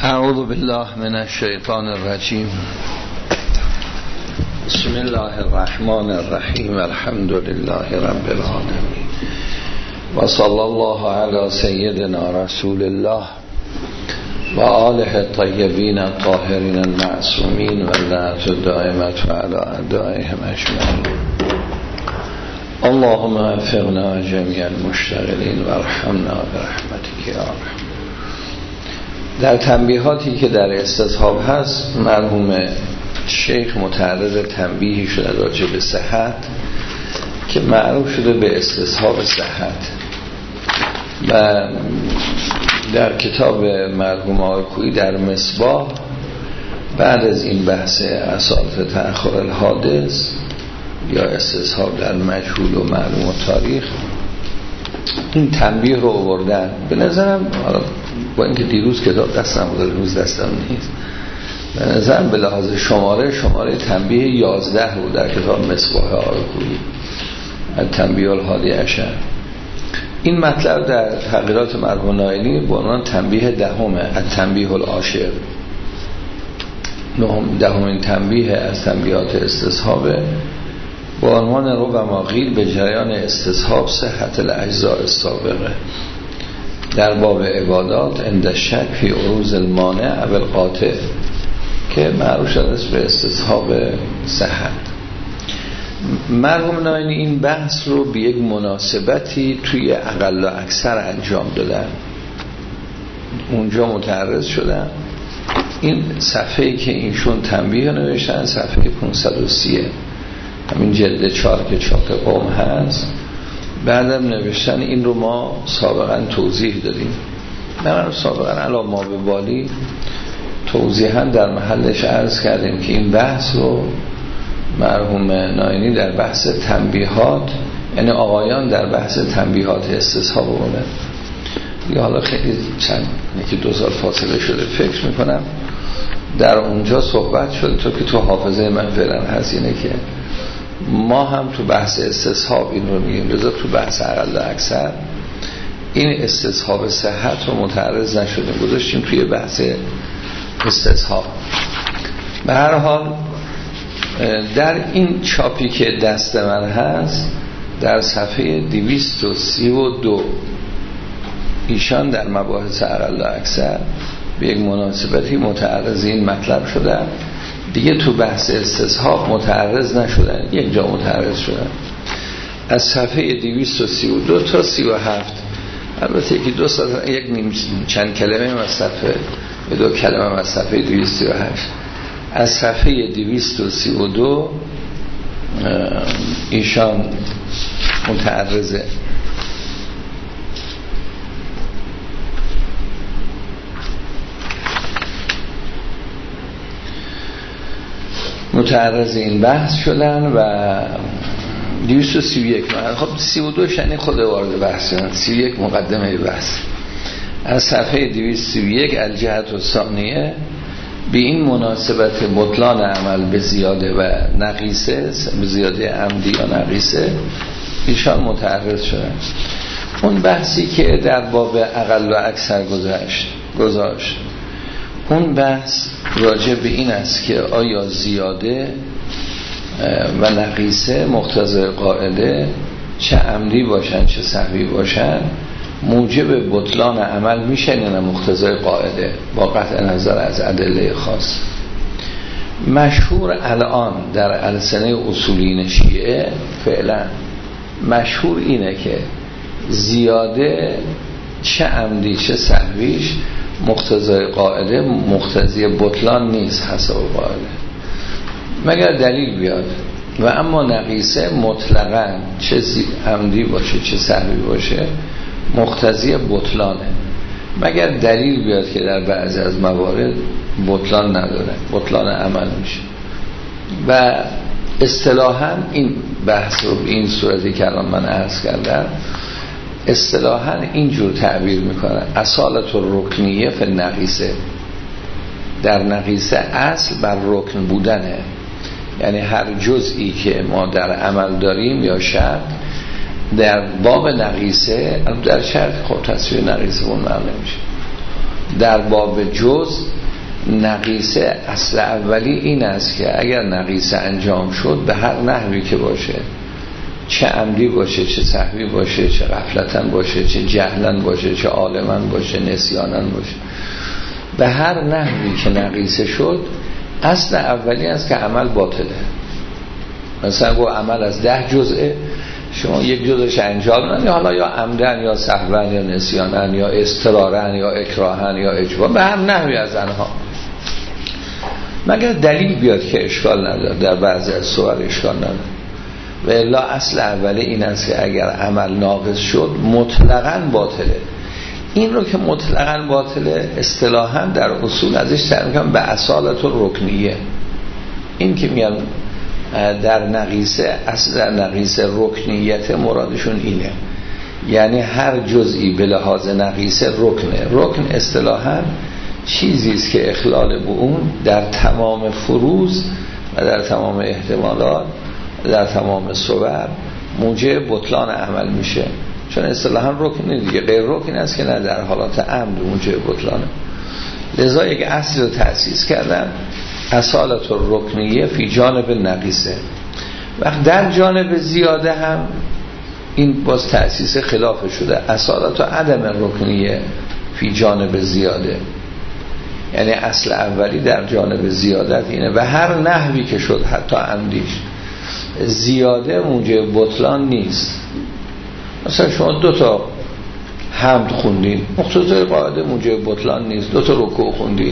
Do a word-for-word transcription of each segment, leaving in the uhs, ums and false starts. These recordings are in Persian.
اعوذ بالله من الشیطان الرجیم. بسم الله الرحمن الرحیم. الحمد لله رب العالمین و صلی الله علی سیدنا رسول الله و آله الطیبین الطاهرین المعصومین و لعنت الدائمة علی اعدائهم اجمعین. اللهم وفقنا جمیع المشتغلین و ارحمنا برحمتک یا ارحم. در تنبیهاتی که در استصحاب هست، مرحوم شیخ متعرض تنبیهی شده راجع به صحت که معروف شده به استصحاب صحت، و در کتاب مرحوم آقای در مصباح بعد از این بحث اساس تأخر الحادث یا استصحاب در مجهول و معلوم و تاریخ این تنبیه رو آوردن. به نظرم با اینکه دیروز کتاب دستم بود، روز دستم نیست، به نظرم به لحاظ شماره شماره تنبیه یازده بود در کتاب مصباح آرکویی تنبیه الهادی عشر. این مطلب در تغییرات مرحوم نائینی به عنوان تنبیه دهمه از تنبیه العاشر، دهمین تنبیه از تنبیهات استصحابه با عنوان ربما قیل به جریان استصحاب صحت الاجزاء السابقه در باب عبادات عند شک فی عروض المانع و القاطع، که معروف شده است به استصحاب صحت. مرحوم نائینی این بحث رو به یک مناسبتی توی اقل و اکثر انجام دادن، اونجا متعرض شدن. این صفحه‌ای که اینشون تنبیه نوشتن صفحه پانصد و سی، همین جلد چهار که چاپ قوم هست. بعدم نوشتن این رو ما سابقا توضیح دادیم، من سابقا علاوه ما به بالی توضیحا در محلش عرض کردیم که این بحث رو مرحوم نائینی در بحث تنبیهات، یعنی آقایان در بحث تنبیهات استصحاب بودن. یا حالا خیلی چند یکی دو سال فاصله شده فکر میکنم در اونجا صحبت شده، تو که تو حافظه من فعلا هست اینه که ما هم تو بحث استصحاب این رو میگیم، لذا تو بحث اقل اکثر این استصحاب صحت رو متعرض نشدیم، گذاشتیم توی بحث استصحاب. به هر حال در این چاپی که دست من هست در صفحه دویست و سی و دو ایشان در مباحث اقل اکثر به یک مناسبتی متعرض این مطلب شدن، دیگه تو بحث استصحاب متعرض نشدن، یک جا متعرض شدن. از صفحه دویست و سی و دو تا سی و هفت، البته یکی دو ساعت یک نیم چند کلمه از صفحه به دو کلمه از صفحه دویست و سی و هشت. از صفحه دویست و سی و دو ایشان متعرضه. متعرض این بحث شدن و دویست و سی و یک، خب سی و دو شنی خود وارد بحث شدن، سی و یک مقدمه بحث. از صفحه دویست و سی و یک الجهت الثانیه به این مناسبت بطلان عمل به زیاده و نقیصه، به زیاده عمدی یا نقیصه ایشان متعرض شدن. اون بحثی که در باب اقل و اکثر گذاشت گذاشت اون بحث راجع به این است که آیا زیاده و نقیصه مقتضای قاعده چه عمدی باشن چه سهوی باشن موجب بطلان عمل میشن یا نه مقتضای قاعده، با قطع نظر از ادله خاص. مشهور الان در السنه اصولین شیعه فعلا مشهور اینه که زیاده چه عمدی چه سهویش مقتضای قاعده مقتضی بطلان نیست حسب قاعده، مگر دلیل بیاد. و اما نقیصه مطلقاً چه عمدی باشه چه سهوی باشه مقتضی بطلانه، مگر دلیل بیاد که در بعضی از موارد بطلان نداره، بطلان عمل میشه. و اصطلاحاً این بحث رو به این صورتی که الان من عرض کردم اصطلاحاً اینجور تعبیر میکنن: اصالت الرکنیه فی نقیصه. در نقیصه اصل بر رکن بودنه، یعنی هر جزئی که ما در عمل داریم یا شرط در باب نقیصه، در شرط خب تصویر نقیصه اون معلوم نمیشه، در باب جز نقیصه اصل اولی این است که اگر نقیصه انجام شد به هر نحوی که باشه، چه عمدی باشه، چه سهوی باشه، چه غفلتن باشه، چه جهلن باشه، چه عالمن باشه، نسیانن باشه، به هر نحوی که نقیصه شد اصل اولی است که عمل باطله. مثلا گو عمل از ده جزءه، شما یک جزش انجام ندید، حالا یا عمدن یا سهون یا نسیانن یا اضطرارن یا اکراهن یا اجبار، به هر نحوی از آنها، مگر دلیل بیاد که اشکال نداره، در بعضی از صور اشکال نداره. و الا اصل اولی این است که اگر عمل ناقص شد مطلقاً باطله. این رو که مطلقاً باطله اصطلاحاً در اصول ازش تعریف می‌کنن به اصالت رکنیه. این که میان در نقیصه، اصل در نقیصه رکنیت مرادشون اینه، یعنی هر جزئی به لحاظ نقیصه رکنه. رکن اصطلاحاً چیزی است که اخلال به اون در تمام فروض و در تمام احتمالات در تمام صور موجب بطلان عمل میشه، چون اصطلاحاً رکن دیگه، غیر رکن است که نه در حالات عمد موجب بطلانه. لذا یک اصل رو تأسیس کردن، اصالت الرکنیه فی جانب نقیصه. وقت در جانب زیاده هم این باز تأسیس خلاف شده، اصالت و عدم رکنیه فی جانب زیاده، یعنی اصل اولی در جانب زیادت اینه و هر نحوی که شد حتی عمدیش زیاده موجب بطلان نیست. مثلا شما دو تا حمد خوندین، مقتضای قاعده موجب بطلان نیست. دو تا رکوع خوندین،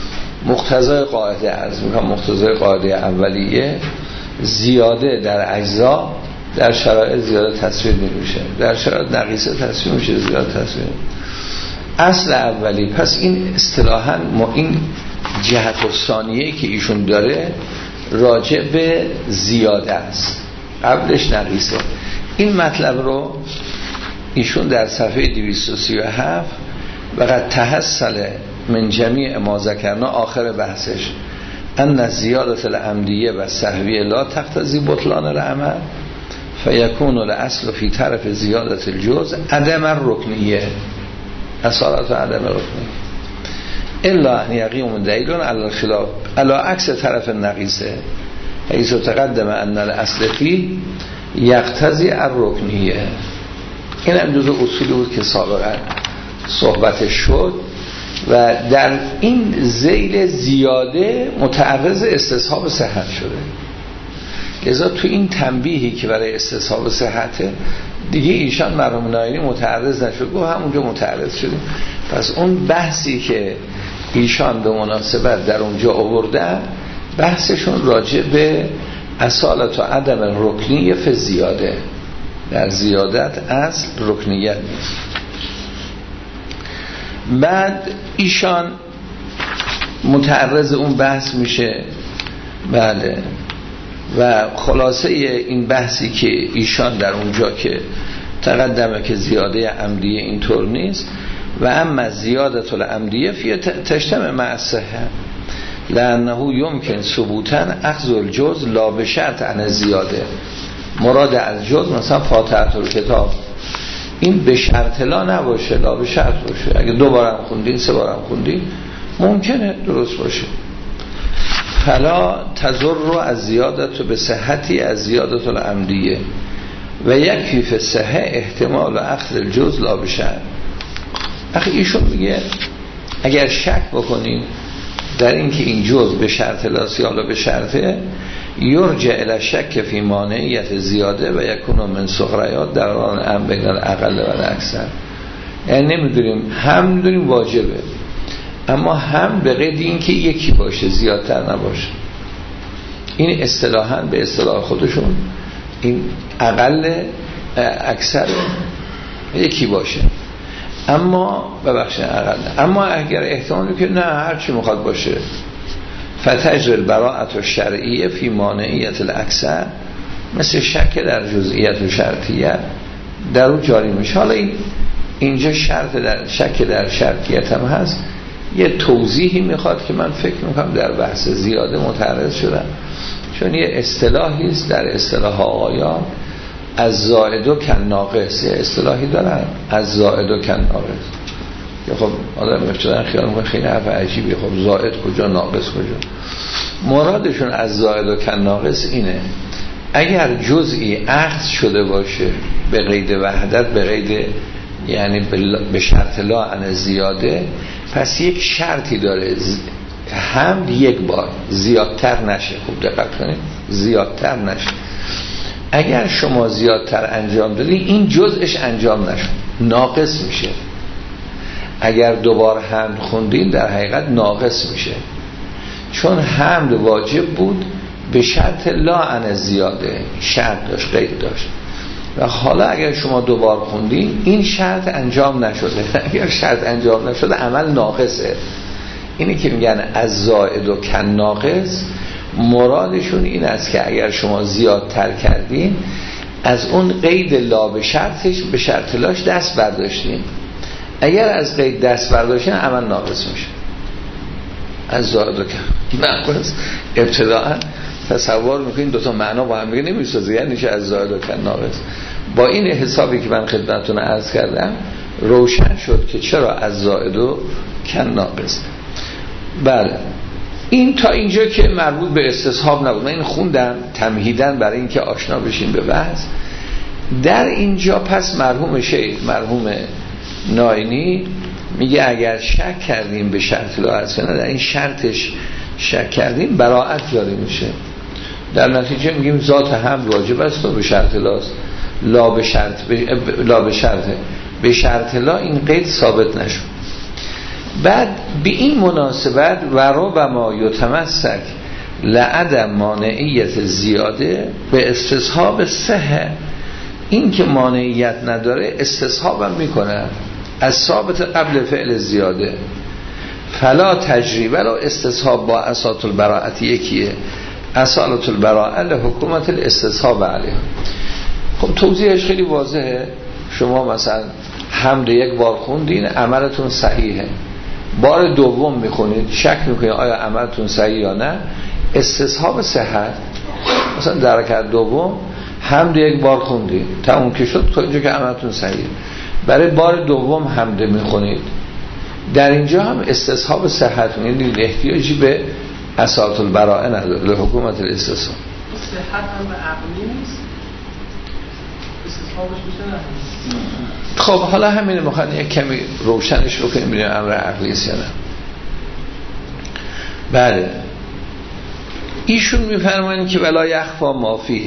مقتضای قاعده عرض میکنم، مقتضای قاعده اولیه زیاده در اجزا در شرایط زیاده تصویر نمیشه، در شرایط نقیصه تصویر میشه، زیاده تصویر میشه. اصل اولی. پس این اصطلاحاً ما این جهت ثانیه‌ای که ایشون داره راجع به زیاده است، قبلش نقیصه. این مطلب رو ایشون در صفحه دویست و سی و هفت وقد تحصل من جمیع ما ذکرنا آخر بحثش ان زیادت العمدیه و سهویه لا تقتضی بطلان العمل فیکون الاصل فی طرف زیادت الجزء عدم الرکنیه، اصالت و عدم الرکنیه الا ان یقیم دلیل علی الخلاف علی عکس طرف النقیصه حیث تقدم ان الاصل فی یقتضی الرکنیه. این هم جزء اصولی بود که سابقا صحبتش شد و در این ذیل زیاده متعرض استصحاب صحت شده. لذا تو این تنبیهی که برای استصحاب صحته دیگه ایشان مرحوم نایینی متعرض نشد، گفت همونجا متعرض شدیم. پس اون بحثی که ایشان به مناسبت در اونجا آوردن بحثشون راجع به اصالت و عدم رکنیه فی زیاده، در زیادت اصل رکنیت نیست. بعد ایشان متعرض اون بحث میشه. بله، و خلاصه این بحثی که ایشان در اونجا که تقدمه که زیاده عمدیه اینطور نیست و اما زیادت العمدیه فی تجتمع مع الصحه لانه یمکن ثبوتا اخذ الجزء لا بشرط عن زیاده. مراد از جزء مثلا فاتحه الکتاب این به شرط لا نباشه، لا به شرط باشه. اگه دو بارم خوندین، سه بارم خوندین، ممکنه درست باشه. فلا تضر از زیادت به صحتی از زیادت العمدیه و یکفی فی الصحه احتمال اخذ الجزء لا به شرط. اخی ایشون میگه اگر شک بکنین در اینکه این جزء به شرط لا سیالا به شرطه یرجع الی شک فی مانعیت زیاده و یکون من صغریات در آن ام بین الاقل و الاکثر. یعنی نمیدونیم، هم میدونیم واجبه، اما هم به قید این که یکی باشه، زیادتر نباشه. این اصطلاحاً به اصطلاح خودشون این اقل اکثر یکی باشه، اما ببخشید اقل، اما اگر احتمالی که نه هر چی میخواد باشه فتجر البراءة الشرعیه فی مانعیت الاکثر، مثل شک در جزئیت و شرطیت در اون جاری میشه. حالا این اینجا شرط در شک در شرطیت هم هست، یه توضیحی میخواد که من فکر میکنم در بحث زیاده متعرض شدم، چون یه اصطلاحی است در اصطلاح آیان از زائد و کن ناقص، یه اصطلاحی دارن از زائد و کن ناقص. که خب آدم ابتداً خیال میکنه خیلی حرف عجیبیه، خب زائد کجا ناقص کجا. مرادشون از زائد و کن ناقص اینه اگر جزئی اخذ شده باشه به قید وحدت، به قید یعنی به شرط لا عن زیاده، پس یک شرطی داره هم یک بار زیادتر نشه. خوب دقت کنید، زیادتر نشه. اگر شما زیادتر انجام دادین این جزءش انجام نشد، ناقص میشه. اگر دوبار حمد خوندین در حقیقت ناقص میشه، چون حمد واجب بود به شرط لا عن زیاده، شرط داشت، قید داشت. و حالا اگر شما دوبار خوندین این شرط انجام نشده، اگر شرط انجام نشده عمل ناقصه. اینی که میگن از زائد و کن ناقص، مرادشون این است که اگر شما زیادتر کردین از اون قید لا به شرطش به شرط لاش دست برداشتین، اگر از قید دست برداشتین عمل ناقص میشه. از زائد و کن ناقص ابتداء تصور میکنین دوتا معنا با هم دیگه نمیسازه، یعنی چه از زائد و کن ناقص؟ با این حسابی که من خدمتتون عرض کردم روشن شد که چرا از زائد و کن ناقص. بله، این تا اینجا که مربوط به استصحاب نبود. من این خوندم تمهیداً برای اینکه آشنا بشین به بحث. در اینجا پس مرحوم شیخ مرحوم ناینی میگه اگر شک کردیم به شرط لا هست، در این شرطش شک کردیم براءت جاری میشه. در نتیجه میگیم ذات هم واجب است و به شرط لاست، لا به شرط لا به شرط به شرط لا این قید ثابت نشد. بعد به این مناسبت و ربما یتمسک لعدم مانعیت زیاده به استصحاب صحه، این که مانعیت نداره استصحاب هم میکنه از ثابت قبل فعل زیاده. فلا تجریبه رو استصحاب با اساط البراءت یکیه، اصالت البراءه لحکومت الاستصحاب علیه. خب توضیحش خیلی واضحه. شما مثلا حمد یک بار خوندین عملتون صحیحه، بار دوم میخونید شک میکنید آیا عملتون صحیح یا نه، استصحاب صحت. مثلا در رکعت دوم حمد یک بار خوندید تموم که شد، تا اینجا که عملتون صحیح، برای بار دوم حمد میخونید، در اینجا هم استصحاب صحت، یعنی احتیاجی به اساط البراءه نداره لحکومت الاستصحاب. صحت هم به عقلی نیست، استصحابش میشه نه. خب حالا همین میخوان یک کمی روشنش رو کنیم ببینیم امر عقلی است یا نه. بله، ایشون میفرمایند که ولا یخفا ما فیه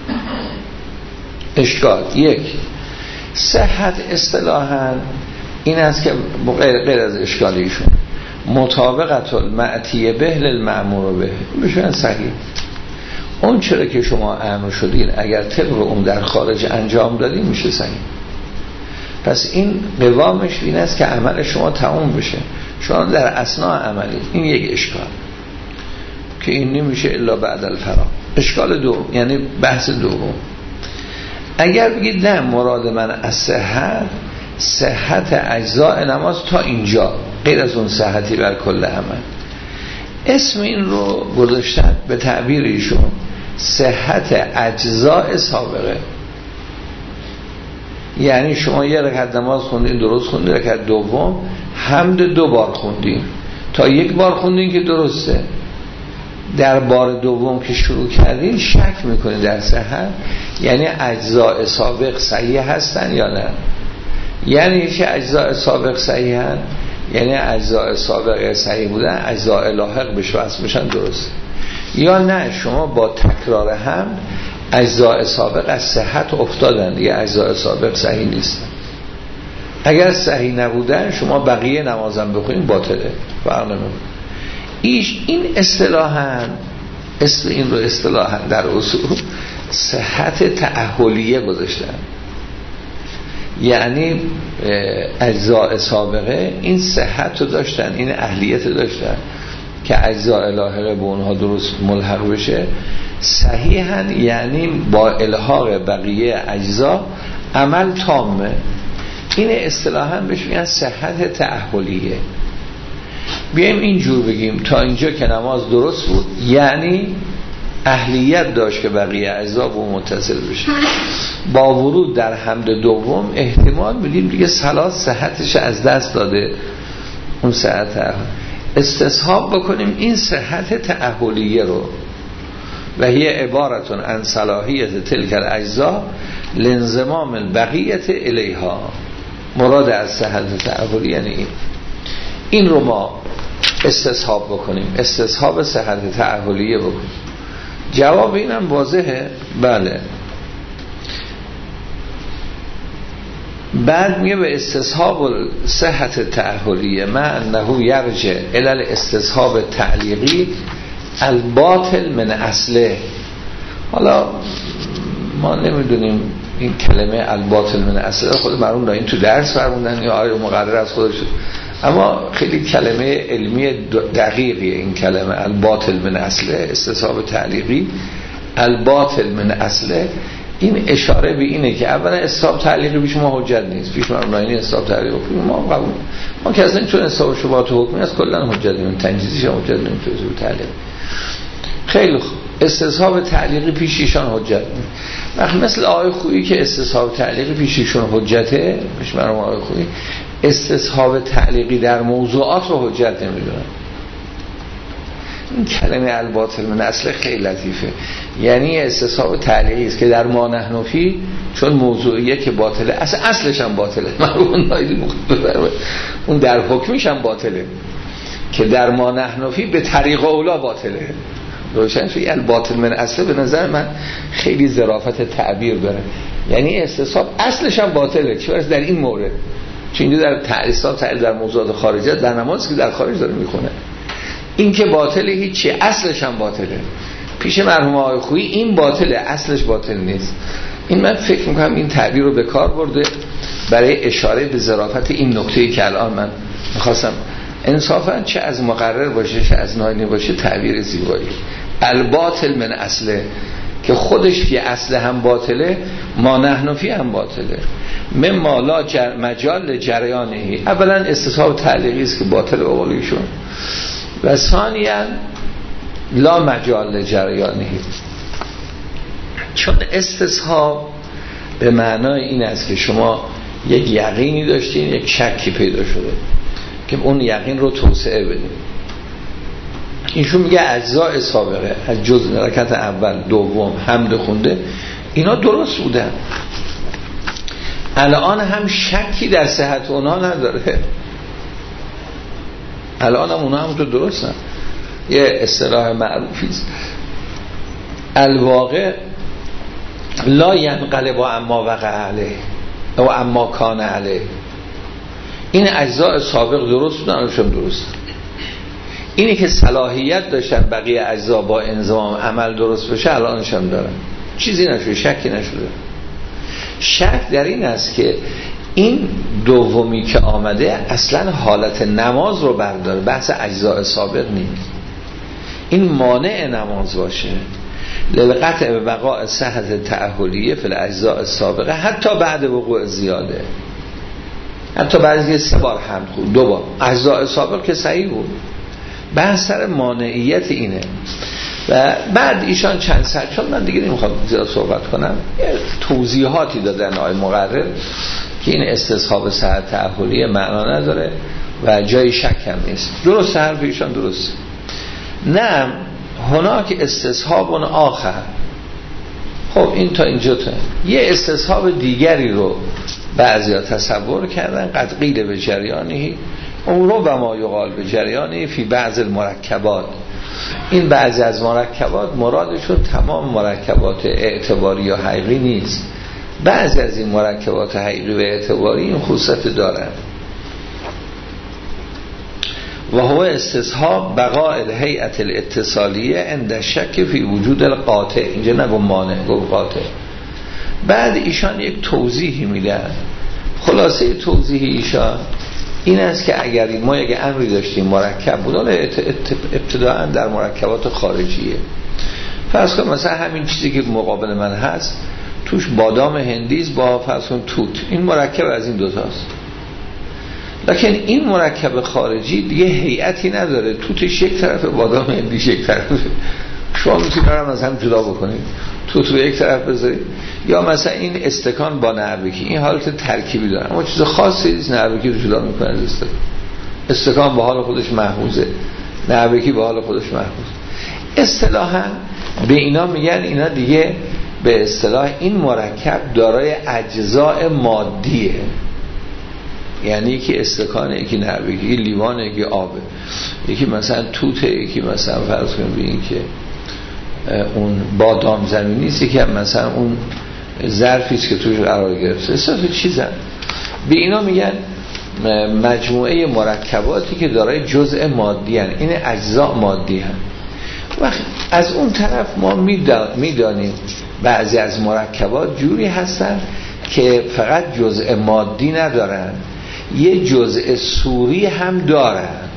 اشکال. یک، صحت اصطلاحاً این است که غیر از اشکال ایشون مطابقت المعتیه به للمأمور به بشن صحیح. اون چرا که شما امر شدین اگر طبق اون در خارج انجام دادین میشه صحیح. پس این قوامش این است که عمل شما تموم بشه، شما در اثناء عملی. این یک اشکال که این نمیشه الا بعد الفراغ. اشکال دوم یعنی بحث دوم، اگر بگید نه مراد من از صحت صحت اجزاء نماز تا اینجا غیر از اون صحتی بر کل عمل، اسم این رو گذاشتن به تعبیر ایشون صحت اجزاء سابقه. یعنی شما یه رکعت نماز خوندین درست خوندین، رکعت دوم حمد دو بار خوندین، تا یک بار خوندین که درسته، در بار دوم که شروع کردین شک میکنین در صحت، یعنی اجزاء سابق صحیح هستن یا نه. یعنی چه اجزاء سابق صحیح هستن؟ یعنی اجزاء سابق صحیح بودن اجزاء لاحق بشه واسه بشن درست، یا نه شما با تکرار هم اجزاء سابق از صحت افتادن دیگه، اجزاء سابق صحیح نیستن. اگر صحیح نبودن شما بقیه نمازم بخونین باطله، فرق نمیکنه. ایش این اصطلاحاً اسم این رو اصطلاحاً در اصول صحت تأهلیه گذاشتن، یعنی اجزاء سابقه این صحت رو داشتن، این اهلیت رو داشتن که اجزاء لاحقه به اونها درست ملحق بشه صحیحاً، یعنی با الحاق بقیه اجزا عمل تامه. این اصطلاحاً بهش میگن صحت تأهلیه. بیایم اینجور بگیم تا اینجا که نماز درست بود، یعنی اهلیت داشت که بقیه اجزا به اون متصل بشه. با ورود در حمد دوم احتمال میدیم دیگه صلات صحتش از دست داده، اون صحت استصحاب بکنیم این صحت تأهلیه رو و هی عبارتون عن صلاحیت تلک الاجزاء لانضمام البقیت الیها. مراد از صحت تأهلی یعنی این این رو ما استصحاب بکنیم، استصحاب صحت تأهلیه بکنیم. جواب اینم واضحه. بله. بعد میگه به استصحاب صحت تأهلیه ما انه یرجع الی الاستصحاب تعلیقی الباطل من اصله. حالا ما نمیدونیم این کلمه الباطل من اصله خود مرحوم این تو درس فرموندن یا آیا مقرر از خودش، اما خیلی کلمه علمی دقیقیه این کلمه الباطل من اصله، استصحاب تعلیقی الباطل من اصله. این اشاره به اینه که اولا استصحاب تعلیقی پیش ما حجت نیست، پیش مرحوم این استصحاب تعلیقی ما قبول ما که اصلا چون استصحاب شبهات حکمی است کلا حجت نمیم، تنجیزیش هم حجت نمیم تو استصحاب تعلیقی. خیلی خوب، استصحاب تعلیقی پیش ایشان حجت نمیم. وقت مثل آقای خویی که استصحاب تعلیقی پیش ایشون حجته، پیش مرحوم آقای خویی استصحاب تعلیقی در موضوعات رو حجت نمیدونن. این کلمه الباطل من اصله خیلی لطیفه، یعنی استصحاب تعلیقی است که در ما نحن فی، چون موضوعیه که باطله اصل اصلش هم باطله، اون در حکمش هم باطله که در ما نحن فی به طریق اولا باطله. روشن شد. الباطل من اصله به نظر من خیلی ظرافت تعبیر داره، یعنی استصحاب اصلش هم باطله، چه برسه در این مورد، چون اینجا در تعلیصات تعلیل در موضوعات خارجه در نماز که در خارج داره میخونه، این که باطله هیچی، اصلش هم باطله. پیش مرحوم آقای خویی این باطله، اصلش باطل نیست. این من فکر میکنم این تعبیر رو به کار برده برای اشاره به ظرافت این نکته‌ای که الان من میخواستم انصافا چه از مقرر باشه چه از ناینی باشه تعبیر زیبایی. الباطل من اصله که خودش فی اصل هم باطله، ما نحن فی هم باطله. مما لا جر مجال جریانهی. اولا استصحاب تعلیقی است که باطل به قول ایشون، و ثانیاً لا مجال جریانهی، چون استصحاب به معنای این است که شما یک یقینی داشتین، یک شکی پیدا شده که اون یقین رو توسعه بدین. اینشون میگه اجزاء سابقه از جز رکعت اول دوم حمد خونده اینا درست بودن، الان هم شکی در صحت اونها نداره، الان هم اونها هم تو درستن. یه اصطلاح معروفی است الواقع لا ینقلب اما وقع علیه او اما کان علیه. این اجزاء سابق درست بودن، الانشون درست. اینی که صلاحیت داشتن بقیه اجزا با انضمام عمل درست بشه الانشون دارن، چیزی نشده، شکی نشده. شک در این است که این دومی که آمده اصلا حالت نماز رو برداره، بحث اجزاء سابق نیست. این مانع نماز باشه لقطع به بقاء صحت تأهلیه فی الاجزاء السابقه حتی بعد وقوع زیاده، حتی بعد که سه بار حمد خود دو بار اجزاء سابق که صحیح بود. بحث سر مانعیت اینه. و بعد ایشان چند سر، چون من دیگه نمیخوام زیاد صحبت کنم، توضیحاتی دادن آقای مقرر که این استصحاب صحت تأهلیه معنا نداره و جای شک هم نیست. درست حرف ایشان درست. نه هناک استصحاب آخر. خب این تا اینجا تا یه استصحاب دیگری رو بعضیا تصور کردن، قد قیل به جریانی اون رو و ما یقال به جریانی فی بعض المرکبات. این بعضی از مرکبات مرادشون تمام مرکبات اعتباری یا حقیقی نیست، بعضی از این مرکبات حقیقی و اعتباری این خصوصیت دارن. و هو استصحاب بقاء الهیئت الاتصالیه عند شک فی وجود القاطع. اینجا نگو مانع، گو قاطع. بعد ایشان یک توضیحی میدن. خلاصه توضیح ایشان این است که اگر ما یک امری داشتیم مرکب بود، حالا ابتداءً در مرکبات خارجیه، فرض کن مثلا همین چیزی که مقابل من هست توش بادام هندیز با فرض کن توت، این مرکب از این دوتاست. لکن این مرکب خارجی دیگه هیئتی نداره، توتش یک طرف بادام هندیش یک طرف، شما میتونید هم از هم جدا بکنید. توت رو یک طرف بذارید، یا مثلا این استکان با نعبکی، این حالت ترکیبی داره اما چیز خاصی نیست. نعبکی رو جدا میکنه از استکان. استکان به حال خودش محفوظه، نعبکی به حال خودش محفوظه. اصطلاحاً به اینا میگن اینا دیگه به اصطلاح این مرکب دارای اجزاء مادیه، یعنی یکی استکانه، یکی نعبکی، یکی لیوانه، یکی آبه، یکی مثلا توته، یکی مثلا فرض کنیم ببینید که اون بادام زمینی است، یکی مثلا اون ظرفی است که توش قرار گرفته. اصلا چیزن به اینا میگن مجموعه مرکباتی که دارای جزء مادی هن، این اجزاء مادی هن. و از اون طرف ما میدانیم بعضی از مرکبات جوری هستن که فقط جزء مادی ندارن، یه جزء صوری هم دارند.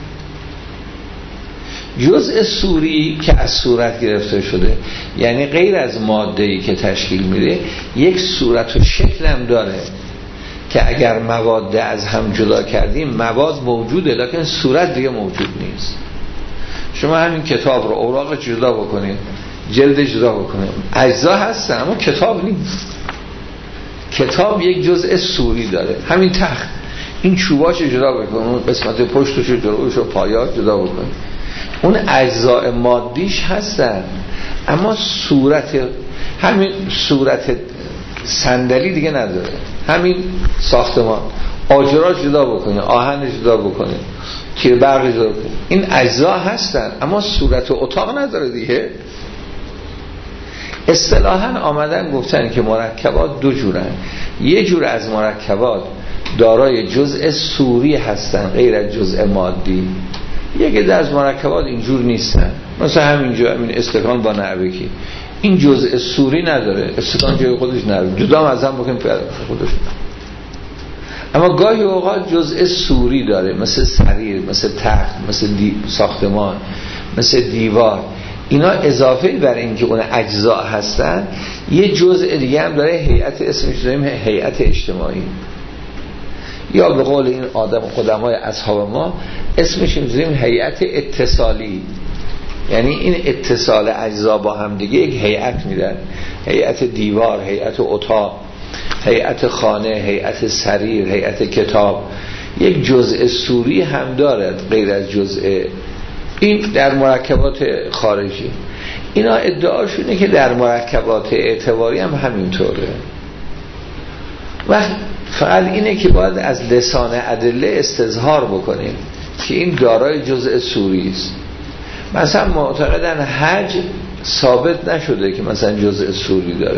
جزء صوری که از صورت گرفته شده، یعنی غیر از ماده‌ای که تشکیل میده، یک صورت و شکل هم داره که اگر مواد از هم جدا کردیم مواد موجوده لکن صورت دیگه موجود نیست. شما همین کتاب رو اوراق جدا بکنید، جلد جدا بکنید، اجزا هستن اما کتاب نیست. کتاب یک جزء صوری داره. همین تخت، این چوباش جدا بکنید، قسمت پشتش و جلوش و پایات جدا بکنید، اون اجزاء مادیش هستن اما صورت، همین صورت صندلی دیگه نداره. همین ساختمان آجرها جدا بکنید، آهن جدا بکنید، تیر برق جدا بکنید، این اجزا هستن اما صورت و اتاق نداره دیگه. اصطلاحاً آمدن گفتن که مرکبات دو جورن، یه جور از مرکبات دارای جزء صوری هستن غیر از جزء مادی، یکی از مرکبات اینجور نیستن. مثلا همینجا همین استکان با نعبکی، این جزء صوری نداره، استکان جای خودش نداره، جدا از هم بکنیم خودش، اما گاهی اوقات جزء صوری داره، مثل سریر، مثل تخت، مثل دی... ساختمان، مثل دیوار. اینا اضافه بر این که اون اجزا هستن یه جزء دیگه هم داره، هیئت، اسمش داریم هیئت اجتماعی، یا به قول این آدم قدمای اصحاب ما اسمش میذاریم هیئت اتصالی، یعنی این اتصال اجزا با هم دیگه یک هیئت میدن، هیئت دیوار، هیئت اتاق، هیئت خانه، هیئت سریر، هیئت کتاب. یک جزء صوری هم دارد غیر از جزء این در مرکبات خارجی. اینا ادعاشونه که در مرکبات اعتباری هم همینطوره و فقط اینه که باید از لسان ادله استظهار بکنیم که این دارای جزء صوری است. مثلا معتقدن حج ثابت نشده که مثلا جزء صوری داره،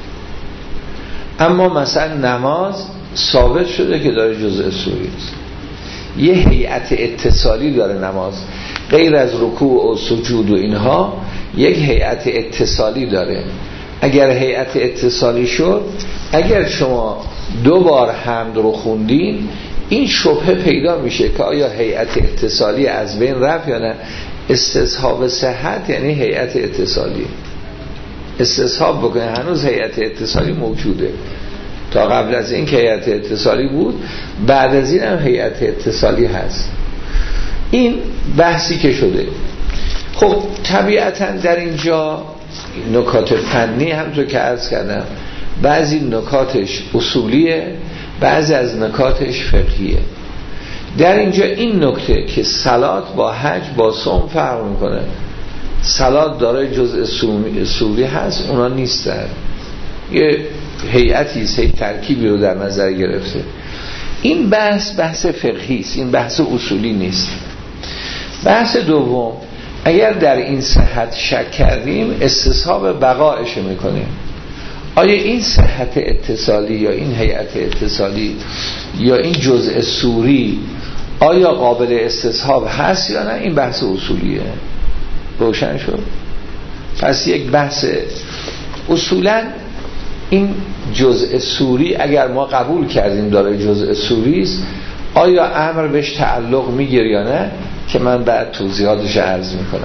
اما مثلا نماز ثابت شده که داره جزء صوری است. یه هیئت اتصالی داره نماز، غیر از رکوع و سجود و اینها یک هیئت اتصالی داره. اگر هیئت اتصالی شد، اگر شما دو بار حمد رو خوندین، این شبهه پیدا میشه که آیا هیئت اتصالی از بین رفت یا نه. استصحاب صحت یعنی هیئت اتصالی، استصحاب بکنه هنوز هیئت اتصالی موجوده، تا قبل از این که هیئت اتصالی بود، بعد از این هم هیئت اتصالی هست. این بحثی که شده. خب طبیعتا در اینجا نکات فنی همونطور که عرض کردم، بعضی نکاتش اصولیه، بعضی از نکاتش فقهیه. در اینجا این نکته که صلات با حج با صوم فرق میکنه، صلات دارای جزء صوری هست، اونا نیستن، یه هیئتی است، یک ترکیبی رو در نظر گرفته. این بحث بحث فقهی است، این بحث اصولی نیست. بحث دوم، اگر در این صحت شک کردیم استصحاب بقایش میکنیم. آیا این صحت اتصالی یا این هیئت اتصالی یا این جزء صوری آیا قابل استصحاب هست یا نه؟ این بحث اصولیه. روشن شد؟ پس یک بحث اصولا این جزء صوری اگر ما قبول کردیم داره جزء صوری است، آیا امر بهش تعلق میگیره یا نه، که من بعد توضیحاتش عرض میکنم.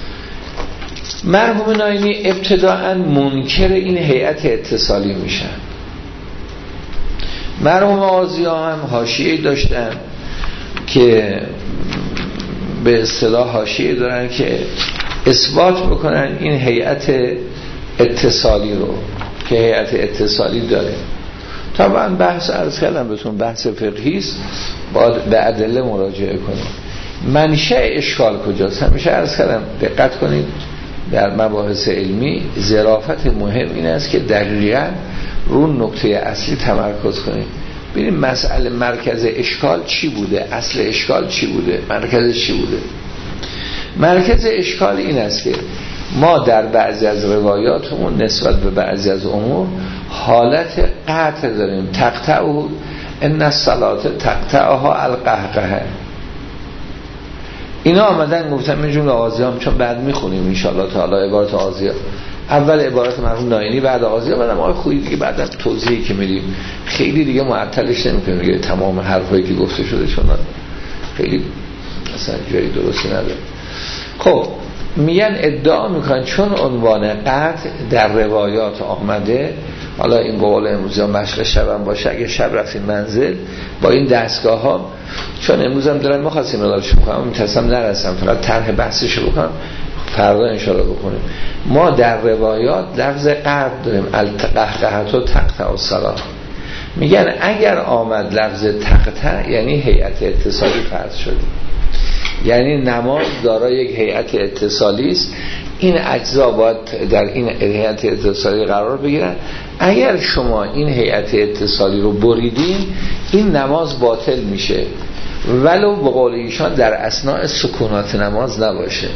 مرحوم ناینی ابتداءً منکر این هیئت اتصالی میشن. مرحوم آزیا هم حاشیه‌ای داشتن که به اصطلاح حاشیه دارن که اثبات بکنن این هیئت اتصالی رو که هیئت اتصالی داره. طبعا بحث عرض کردم بهتون بحث فقهی است، باید به ادله مراجعه کنید. منشأ اشکال کجاست؟ همیشه عرض کردم دقت کنید در مباحث علمی ظرافت مهم این است که دقیقاً رو نکته اصلی تمرکز کنید. ببینید مسئله مرکز اشکال چی بوده، اصل اشکال چی بوده، مرکزش چی بوده. مرکز اشکال این است که ما در بعضی از روایاتمون نسبت به بعضی از امور حالت قطع داریم. تقطعه ان الصلاه تقطعها القهقه. اینا آمدن گفتم این جمله آغازیام چون بعد میخونیم ان شاء الله تعالی عبارت آغازی. اول عبارت مرحوم ناینی، بعد آغازی، بعدم آقای خویی دیگه، بعدم توضیحی که میدیم خیلی دیگه معطلش نمیکنیم دیگه. تمام حرفایی که گفته شده چون خیلی اصلا جایی درستی نداره. خب میگن ادعا میکنن چون عنوان قطع در روایات آمده، حالا این قول امروزی ها مشق شبم باشه، اگه شب رفتین منزل با این دستگاه ها، چون امروز هم دارن مخواستیم ندارش میکنم میترسم نرسم فقط طرح بحثش رو بکنم فردا انشاءالله بکنیم. ما در روایات لفظ قطع داریم، القهقهة و تقطع الصلاة. میگن اگر آمد لفظ تقطع یعنی هیئت اتصالی فرض شده، یعنی نماز دارای یک هیئت اتصالی است، این اجزا باید در این هیئت اتصالی قرار بگیرن. اگر شما این هیئت اتصالی رو بریدین این نماز باطل میشه، ولو به قول ایشان در اثناء سکونات نماز نباشه.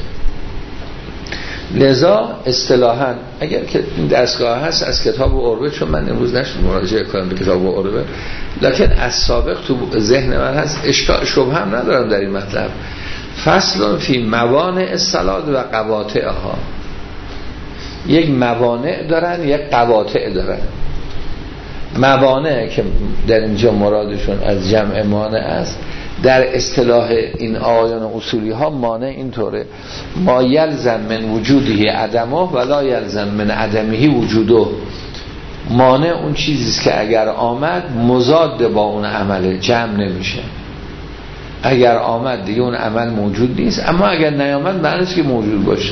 لذا اصطلاحاً اگر که این دستگاه هست از کتاب عربه، چون من امروز نشد مراجعه کنم به کتاب عربه، لکن از سابق تو ذهن من هست، اشکال شبه هم ندارم در این مطلب. فصل فی موانع الصلاة و قواطعها. یک موانع دارن، یک قواطع دارن. موانع که در اینجا مرادشون از جمع مانع است، در اصطلاح این آیان اصولی ها مانع اینطوره: ما یلزم من وجودی عدمه ولا یلزم من عدمه وجوده. مانع اون چیزیست که اگر آمد مضاد با اون عمل جمع نمیشه. اگر آمد دیگه اون عمل موجود نیست، اما اگر نیامد معنیش که موجود باشه.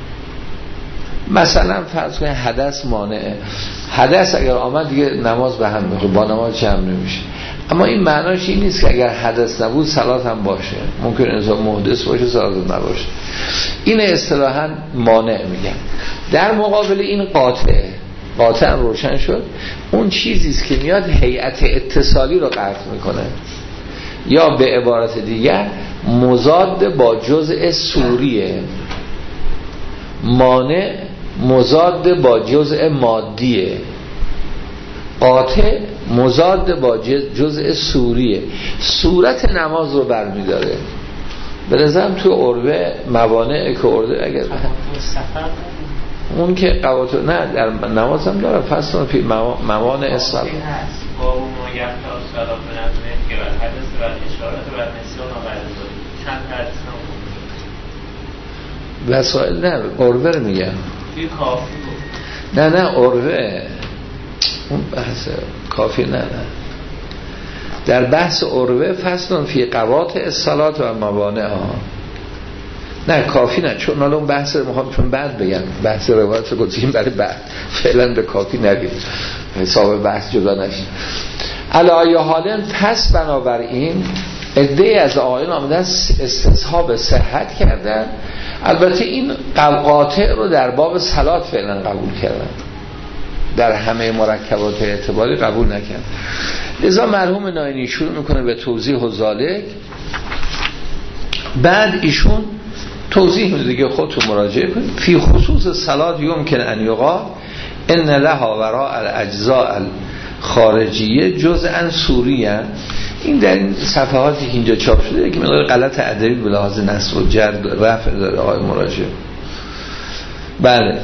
مثلا فرض کنید حدث مانعه، حدث اگر آمد دیگه نماز به هم میخوره، با نماز جمع نمیشه. اما این معناش این نیست که اگر حدث نبود صلات هم باشه، ممکن انسان محدث باشه صلات نباشه. این اصطلاحاً مانع میگن. در مقابل این قاطع، قاطع روشن شد، اون چیزیست که میاد هیئت اتصالی رو قطع میکنه، یا به عبارت دیگر مضاد با جزء صوریه. مانع مضاد با جزء مادیه، قاطع مضاد با جزء صوریه، صورت نماز رو برمیداره. به نظرم تو عربه موانع که عربه اگر اون که قواطع نه در نماز هم داره. فصل فی موانع الصلاة با اون یفت اصلا به نظر که بر حدث و اشارت و نسیان و غیر چند حدث نمون وسائل نه عربه رو میگم توی کافی بود. نه نه عربه اون بحث کافی نه نه در بحث عربه فصل فی قواطع الصلاة و موانعها. نه کافی نه، چون حالا اون بحث میخوام چون بعد بگم، بحث روایت گذاشتیم برای بعد، فعلا به کافی نگیم، حساب بحث جدا نشید. علی حال پس بنابراین عده‌ای از آقایان آمدن استصحاب صحت کردن. البته این قواطع رو در باب صلات فعلا قبول کردن، در همه مرکبات اعتباری قبول نکردن. لذا مرحوم ناینی شروع میکنه به توضیح و ذالک. بعد ایشون توضیح میده دیگه، خودتون مراجعه کنید. فی خصوص صلات یمکن ان یقال ان لها وراء الاجزاء الخارجیه جزءا صوریه. این در این صفحاتی که اینجا چاپ شده که مقدار غلط ادبی به لحاظ نصب و جر رفع داره آقای مراجعه. بله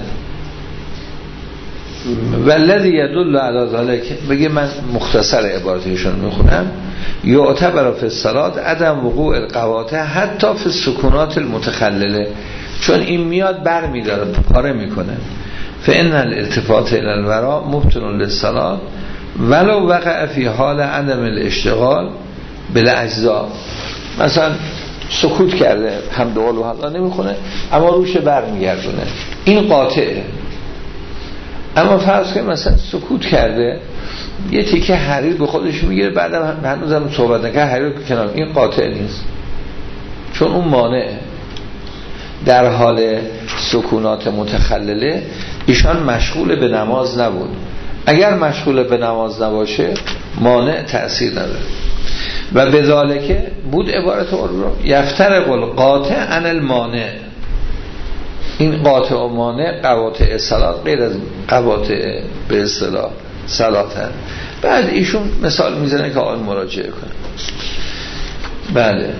والذی یدل علی ذلک، بگه من مختصر عبارتشون میخونم: یعتبر فی الصلاة عدم وقوع القواطع حتی فی السکونات المتخلله. چون این میاد بر میداره، پاره میکنه. فان الالتفات الی الوراء مبطل للصلاة ولو وقع فی حال عدم الاشتغال بالاجزاء. مثلا سکوت کرده، حمد و حالا نمیخونه اما روش بر میگردونه، این قاطعه. اما فرض کنیم مثلا سکوت کرده، یه تیکه حریر به خودش میگیره، بعدم هنوزم صحبت نکنه حریر کنار، این قاطع نیست، چون اون مانع در حال سکونات متخلله ایشان مشغول به نماز نبود. اگر مشغول به نماز نباشه مانع تأثیر نداره. و بذالکه بود عبارت اون رو یفترق القاطع عن المانع. این قاطع و مانع قواطع صلات غیر از قواطع به اصطلاح صلاتن. بعد ایشون مثال میزنه که آن مراجعه کنه. بله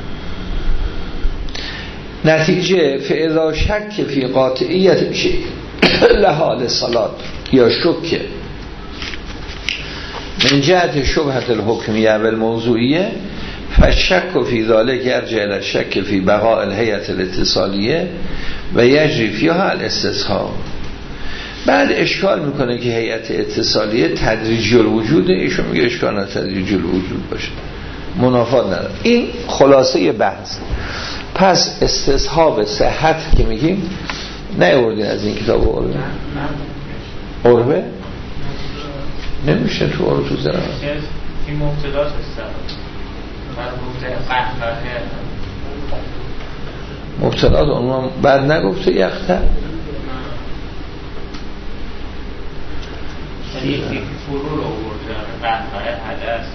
نتیجه فاذا شک فی قاطعیت شیء لحال صلات یا شک من جهت شبهت الحکمیه و الموضوعیه فشک فی ذلک یرجع الی الشک فی بقاء الهیئه الاتصالیه و یجری فیها الاستصحاب. بعد اشکال میکنه که هیئت اتصالیه تدریجی الوجود، ایشون میگه اشکال نه تدریجی الوجود باشه، منافات نداره. این خلاصه بحث. پس استصحاب صحت که میگیم نیاوردین از این کتاب عربه؟ عربه؟ نمیشه تو عربه تو زرم این مبتداش است مبتدات اونم بعد نگفته یخته یکی فرو رو برده قهقه حدث.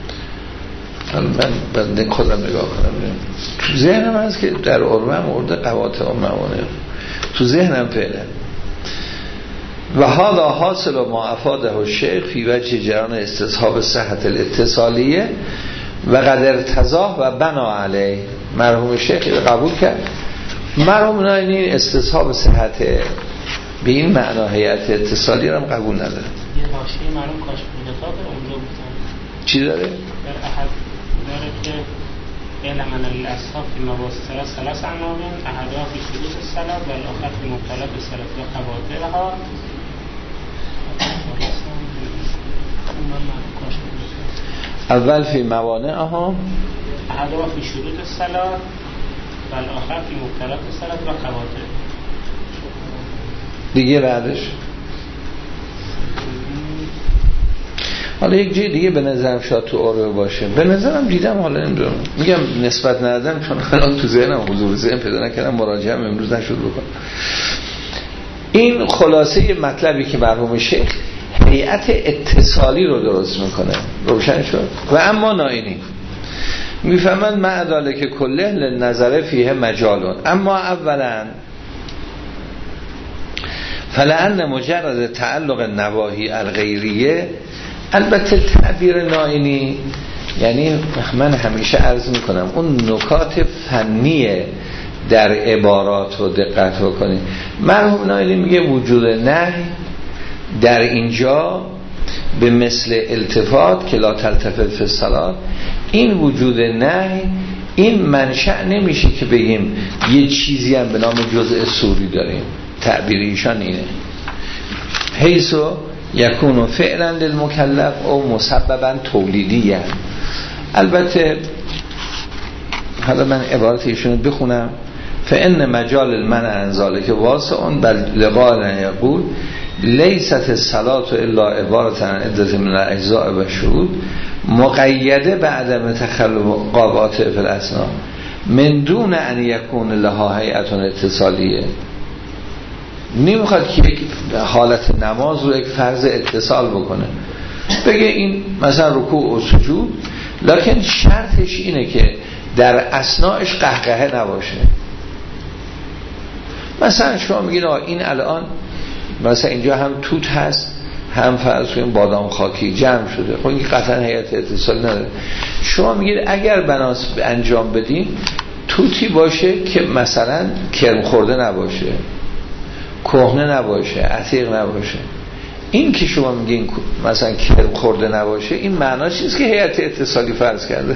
من بنده خودم نگاه کنم تو ذهنم هست که در عربه هم ارده قواطع و موانع تو ذهنم فعلا. و هذا حاصل و ما افاده الشیخ فی وجه جریان استصحاب صحت الاتصالیه و قدر تضاح و بنا علیه. مرحوم شیخ قبول کرد. مرحوم ناینی استصحاب صحت به این معنا هیئت اتصالی رو هم قبول نداره. یه حاشیه مرحوم کاشف الکتاب اونجا گفتن چی داره؟ در احد داره که علم ان الاصحاب فی مباحث ثلاث انواع احدها فی شروط الصلاه و الاخر فی مبطلات الصلاه و قواطعها. اول فی موانعها احدها فی شروط الصلاه و الاخر فی مبطلات الصلاه و قواطع. دیگه بعدش حالا یک جای دیگه به نظرم شاید تو عربه باشه، به نظرم دیدم، حالا نمیدونم، میگم نسبت ندادم چون الان تو ذهنم حضور ذهن پیدا نکردم، مراجعه امروز نشد بکنم. این خلاصه مطلبی که مرحوم شیخ هیئت اتصالی رو درست میکنه، روشن شد. و اما ناینی میفهمند معداله که کله لنظر فیه مجالون. اما اولا فلان مجرد تعلق نواهی الغیریه، البته تعبیر ناینی یعنی من همیشه عرض میکنم اون نکات فنیه در عبارات رو دقت بکنید. مرحوم ناینی میگه وجود نهی در اینجا به مثل التفات که لا تلتفت فی الصلاة، این وجود نهی این منشأ نمیشه که بگیم یه چیزی هم به نام جزء سوری داریم. تعبیر ایشان اینه حیثو یکونو فعلا للمکلف او مسببا تولیدی. البته حالا من عبارت ایشون رو بخونم. فان مجال المنع عن ذلك واسع بل لقائل یقول لیست الصلاة الا عبارة عن عدة من الاجزاء و شروط مقیده به عدم تخلف قواطع فی الاسنا من دون ان یکون لها هیئت اتصالیه. نمیخواد که یک حالت نماز رو یک فرض اتصال بکنه، بگه این مثلا رکوع و سجود، لکن شرطش اینه که در اثناءش قهقهه نباشه. مثلا شما میگین این الان مثلا اینجا هم توت هست هم فرض کنیم بادام خاکی جمع شده، خب این قطعا هیئت اتصال نداره. شما میگید اگر بناس انجام بدیم توتی باشه که مثلا کرم خورده نباشه، کهنه نباشه، عتیق نباشه. این که شما میگین مثلا کرم خورده نباشه، این معناش چیست که هیئت اتصالی فرض کرده.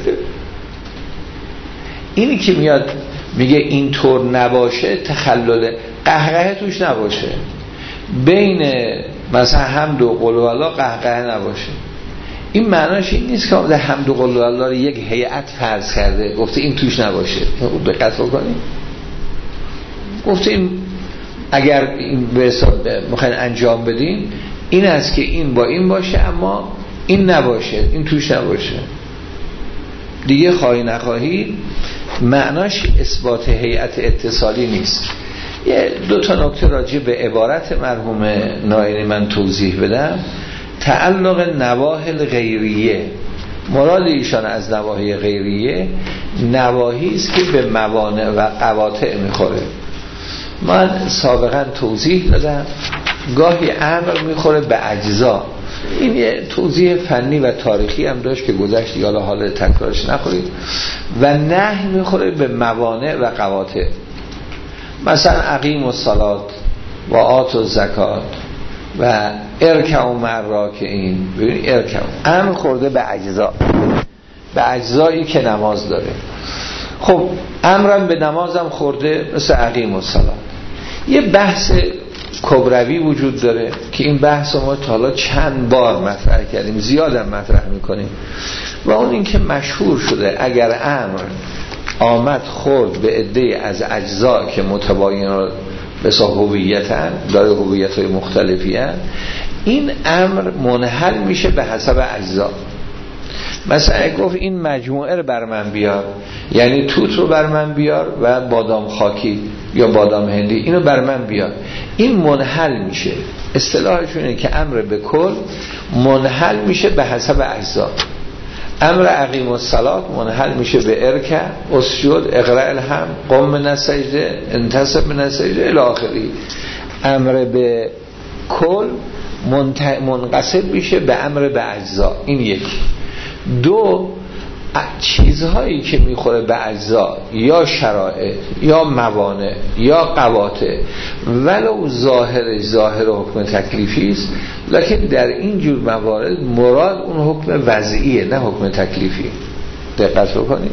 اینی که میاد میگه اینطور نباشه، تخلل قهقه توش نباشه، بین مثلا حمد و قل والله قهقه نباشه، این معناش این نیست که در حمد و قل والله رو یک هیئت فرض کرده گفته این توش نباشه. دقت بکنید، گفته این اگر این به حساب میخواین انجام بدین این است که این با این باشه اما این نباشه، این توش نباشه دیگه. خواهی نخواهی معناش اثبات هیئت اتصالی نیست. یه دو تا نکته راجع به عبارت مرحوم ناینی من توضیح بدم. تعلق نواحی غیریه، مراد ایشان از نواحی غیریه نواحی است که به موانع و قواطع میخوره. من سابقا توضیح دادم گاهی امر میخوره به اجزا، این یه توضیح فنی و تاریخی هم داشت که گذشت، حالا حال تکرارش نخورید. و نهی میخوره به موانع و قواطع، مثلا اقیم الصلات و آت الزکات و ارکعوا مع الراکعین. ببین ارکعوا امر خورده به اجزا، به اجزایی که نماز داره. خب امرم به نمازم خورده مثل اقیم الصلات. یه بحث کبروی وجود داره که این بحث ما تا حالا چند بار مطرح کردیم، زیادم مطرح میکنیم، و اون این که مشهور شده اگر امر آمد خورد به عده از اجزا که متباین به هویتن، داره هویت‌های مختلفی هست، این امر منحل میشه به حسب اجزا. مثلا گفت این مجموعه رو بر من بیار، یعنی توت رو بر من بیار و بادام خاکی یا بادام هندی اینو بر من بیار، این منحل میشه. اصطلاحشون اینه که امر به کل منحل میشه به حسب اجزا. امر اقیم الصلات منحل میشه به ارکع، اسجد، اقرأ الهم، قم من السجده، انتصب من السجده الی آخری. امر به کل منقسم میشه به امر به اجزا. این یک. دو، چیزهایی که میخوره به اجزا یا شرائع یا موانع یا قواطع ولو ظاهر ظاهر حکم تکلیفی است، لکن در این جور موارد مراد اون حکم وضعیه نه حکم تکلیفی. دقت بکنید.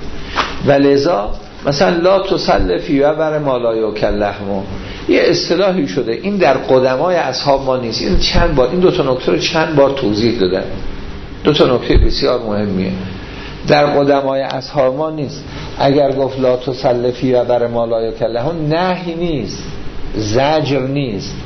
ولذا مثلا لا تصلی فی بر ما لا یؤکل لحمه، یه اصطلاحی شده، این در قدمای اصحاب ما نیست. این چند بار این دو تا نکته رو چند بار توضیح دادم، دو تا نکته بسیار مهمیه. در قدمای اصحاب ما نیست. اگر گفت لا تصلی فی بر ما لا یؤکل لحمه نهی نیست، زجر نیست.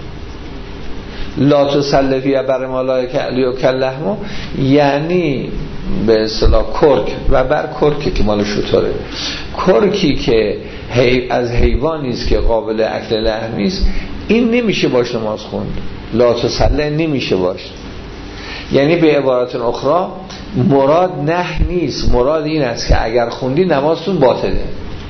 لا تصلی فی بر ما لا یؤکل لحمه یعنی به اصطلاح کرک و بر کرکی که مال شطوره، کرکی که هی از حیوانی است که قابل اکل لحمی است، این نمیشه باش نماز خوند. لا تصلی نمیشه باش، یعنی به عبارت اخرى مراد نه نیست، مراد این است که اگر خوندی نمازتون باطله.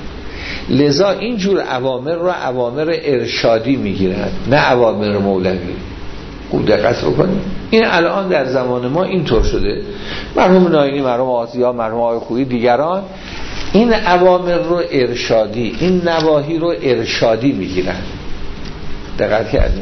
لذا این جور اوامر رو اوامر ارشادی میگیرند نه اوامر مولوی. خوب دقت بکنید. این الان در زمان ما اینطور شده. مرحوم ناینی، مرحوم آسیا، مرحوم آقای خویی، دیگران این اوامر رو ارشادی، این نواهی رو ارشادی میگیرن. دقت کردید؟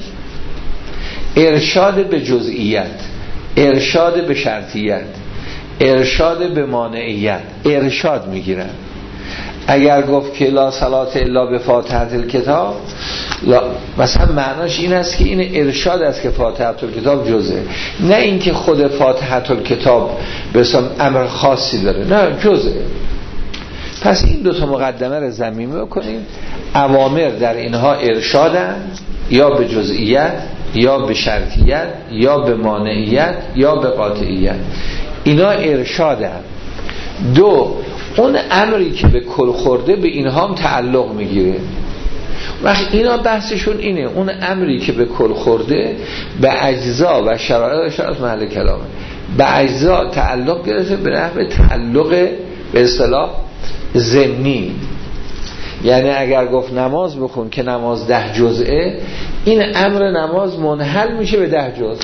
ارشاد به جزئیت، ارشاد به شرطیت، ارشاد به مانعیت، ارشاد میگیرن. اگر گفت که لا صلات الا به فاتحه الکتاب، مثلا معناش این است که این ارشاد است که فاتحه الکتاب جزءه، نه اینکه خود فاتحه الکتاب به اسم امر خاصی داره، نه جزءه. پس این دو تا مقدمه رو ضمیمه بکنید. اوامر در اینها ارشادن، یا به جزئیت یا به شرطیت یا به مانعیت یا به قاطعیت، اینا ارشادن. دو، اون امری که به کل خورده به اینها هم تعلق میگیره. وقت اینا بحثشون اینه، اون امری که به کل خورده به اجزا و شرایطش از محل کلامه، به اجزا تعلق گرفته به نحو تعلق به اصطلاح ضمنی. یعنی اگر گفت نماز بخون که نماز ده جزئه، این امر نماز منحل میشه به ده جزء.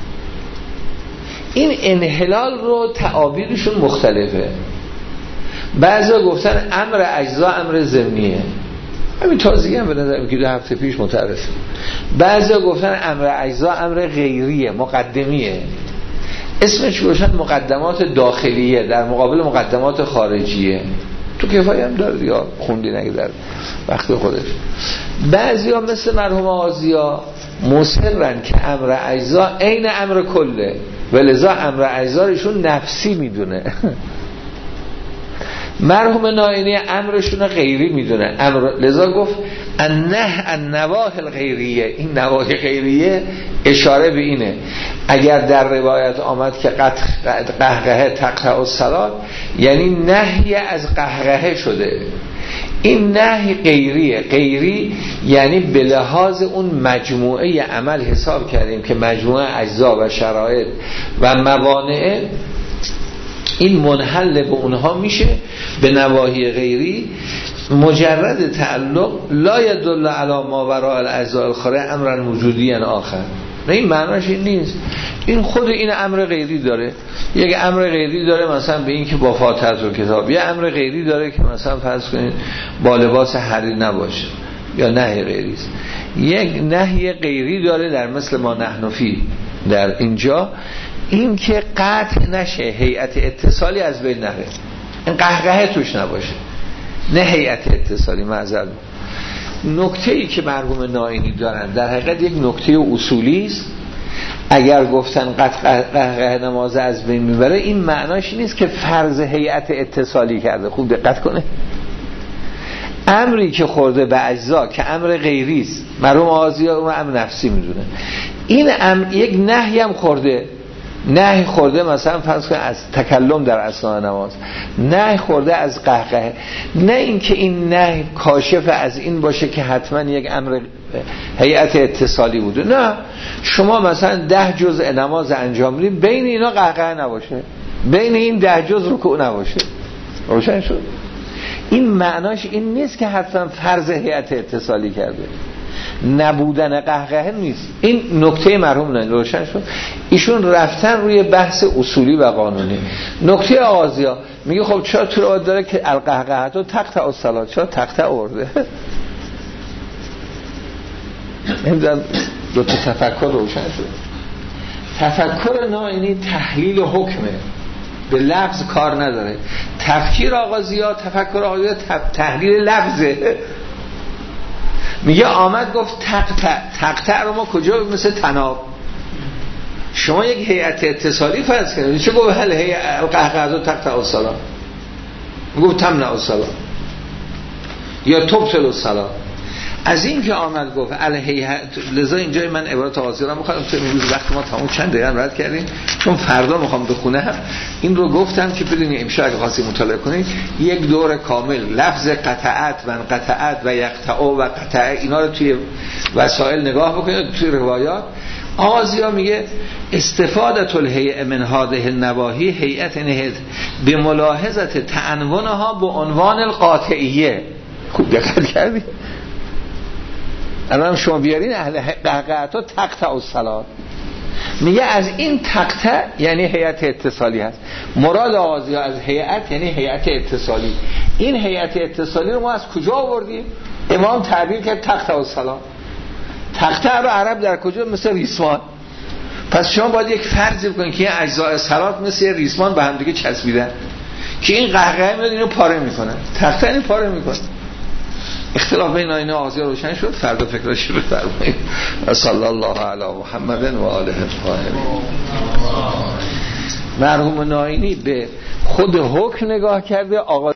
این انحلال رو تعابیرشون مختلفه. بعضا گفتن امر اجزا امر ضمنیه، همین تازگی هم به نظر میاد دو هفته پیش متعرض. بعضا گفتن امر اجزا امر غیریه، مقدمیه. اسمش گفتن مقدمات داخلیه در مقابل مقدمات خارجیه. تو کفایه هم داره یا خوندی نگه در وقت خودش. بعضی ها مثل مرحوم آزیا مصرن که امر اجزا عین امر کله، ولذا امر اجزا رشون نفسی میدونه. مرحوم نائینی امرشون غیری میدونه، امر لذا گفت النه النواهی الغیریه. این نواهی غیریه اشاره به اینه اگر در روایت آمد که قهقه تقطع الصلاة یعنی نهی از قهقه شده. این نهی غیریه. غیری یعنی به لحاظ اون مجموعه عمل حساب کردیم که مجموعه اجزا و شرایط و موانع این منحل به اونها میشه. به نواهی غیری مجرد تعلق لا يدل علی ما وراء الاجزاء الخارجه امرا وجودیا آخر. نه این معناش این نیست. این خود این امر غیری داره. یک امر غیری داره مثلا به این که با فاتحه و کتاب، یه امر غیری داره که مثلا فرض کنید با لباس حریر نباشه یا نهی غیری است. یک نهی غیری داره در مثل ما نحن فی در اینجا، این که قطع نشه، هیئت اتصالی از بین نره، این قهقه توش نباشه، نه هیئت اتصالی. معذرت نکته‌ای که مرحوم نائینی دارن در حقیقت یک نکته اصولی است. اگر گفتن قطع قهقه نماز از بین میبره این معناش نیست که فرض هیئت اتصالی کرده. خوب دقت کنه، امری که خورده به اجزا که امر غیری است، مرحوم آزیا اون امر نفسی میدونه. این امر یک نهی هم خورده، نهی خورده مثلا فرض کن از تکلم در اثناء نماز، نهی خورده از قهقه. نه اینکه این نهی کاشف از این باشه که حتما یک امر هیئت اتصالی بوده. نه، شما مثلا ده جزء نماز انجام میدید، بین اینا قهقه نباشه، بین این ده جزء رکوع نباشه. روشن شد؟ این معناش این نیست که حتما فرض هیئت اتصالی کرده. نبودن قهقه نیست. این نکته مرحوم نه روشن شد. ایشون رفتن روی بحث اصولی و قانونی. نکته آغازیا میگه خب چرا تو رو داره که القهقه تو تقطع الصلاة، چرا تقطع ورده؟ نمیدونم دو تا تفکر روشن شد. تفکر نائینی تحلیل حکمه، به لفظ کار نداره. تفکیر آغازیا، تفکر آغازیا تحلیل لفظه. میگه آمد گفت تقطع، تقطع رو ما کجا مثل تناب شما یک هیئت اتصالی فرض کنید، چه گفت هل هی القهقه تقطع الصلاة، گفت تمنع الصلاة یا تبطل الصلاة. از این که آمد گفت الهیئت، لذا اینجای من عبارت آغازی رو میخوام تو امروز وقت ما تمام چند دقیقه رد کردیم چون فردا میخوام بخونه هم این رو گفتم که بدونی امشب اگه خاصی مطالعه کنید یک دور کامل لفظ قطعت و انقطعت و یقطع و قطع اینا رو توی وسائل نگاه بکنید، توی روایات. آغازی ها میگه استفادت الهیئه من هذه النواهی هیئت نهد به ملاحظت تعنونها به عنوان القاطعیه. خوب دقت کردید؟ الان شما بیارین اهل قهقه‌ها تقطع الصلاة، میگه از این تقطع یعنی هیئت اتصالی هست. مراد آغازی ها از هیئت یعنی هیئت اتصالی. این هیئت اتصالی رو ما از کجا آوردیم؟ امام تعبیر کرد تقطع الصلاة. تقطع رو عرب در کجا؟ مثل ریسمان. پس شما باید یک فرضی بکنید که این اجزای صلات مثل ریسمان به هم دیگه چسبیدن که این قهقه میاد اینو پاره میکنه، تقطع اینو پاره میکنه. اختلاف بین آیین آغازی روشن شد. فردا فکرش رو بفرمایید. صلی الله علی محمد و آله الطاهرین. مرحوم نائینی به خود حکم نگاه کرده. آقا